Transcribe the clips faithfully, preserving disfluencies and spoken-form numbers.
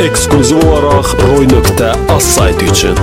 eksklüziv olaraq roy nöqtə az sayti üçün.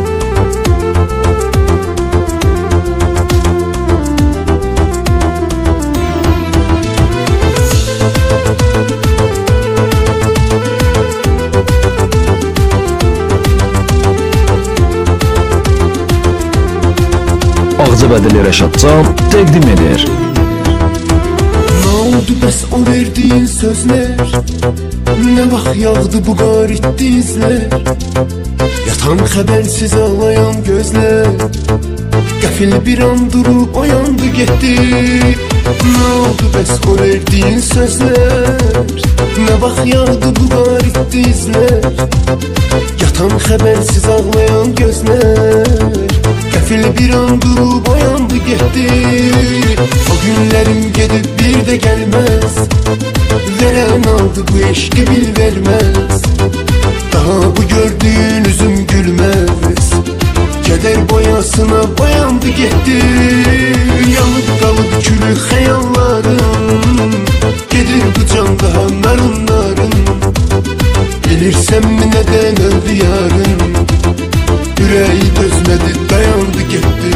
Ağzıbədili Rəşadcan təqdim edir. Nə oldu bəs o verdiyin sözlər? Nə vaxt yağdı bu qarit dizlər? Yatan xəbərsiz ağlayan gözlər, qəfil bir an durub oyandı getdi. Nə oldu bəs o verdiyin sözlər? Nə vaxt yağdı bu qarit dizlər? Yatan xəbərsiz ağlayan gözlər, qəfil bir an durub oyandı getdi. O günlərim gedib bir də gəlməz, verən aldı bu eşqi bil verməz. Daha bu gördüyün üzüm gülməz, kədər boyasına boyandı getdi. Yanıb qalıb külü xəyallarım, gedir bu can daha narın narın. Bilirsənmi nədən öldü yarım, ürəyi dözmədi dayandı getdi.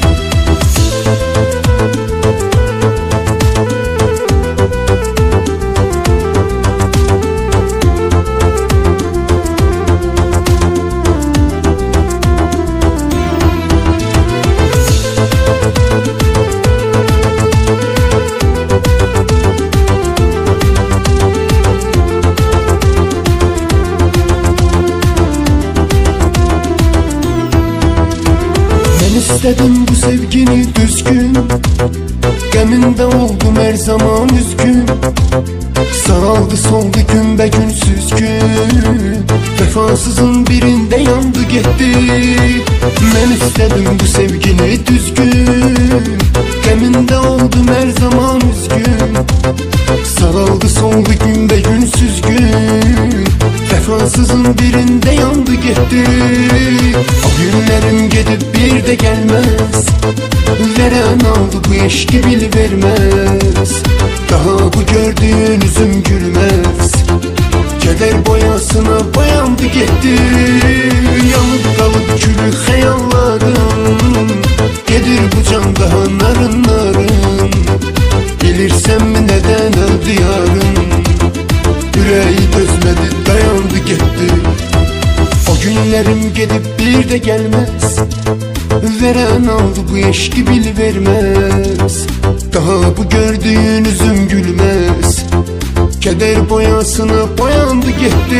İstədim bu sevgini düzgün, qəmində oldum hər zaman üzgün. Sağaldı soldu günbə-gün süzgün, vəfasızın birində yandı getdi. Mən istədim bu sevgini düzgün, qəmində oldum hər zaman üzgün. Sağaldı soldu günbə-gün süzgün, vəfasızın birində yandı getdi. O günlərim gedib bir də gəlməz, verən aldı bu eşqi bil verməz. Daha bu gördüyün üzüm gülməz, kədər boyasına boyandı getdi. Yanıb qalıb külü xəyallarım, gedir bu can daha narın narın. Bilirsənmi nədən öldü yarım, ürəyi dözmədi dayandı getdi. O günlərim gedib bir də gəlməz, verən aldı bu eşqi bil verməz. Daha bu gördüyün üzüm gülməz, kədər boyasına boyandı getdi.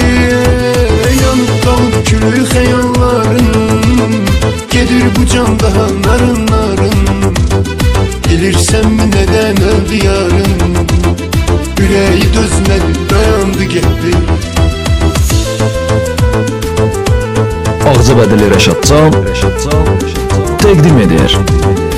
Yanıb qalıb külü xəyallarım, gedir bu can daha narın narın. Bilirsənmi nədən öldü yarım, ürəyi dözmədi dayandı getdi. Ağzıbədili Rəşadcan təqdim edir.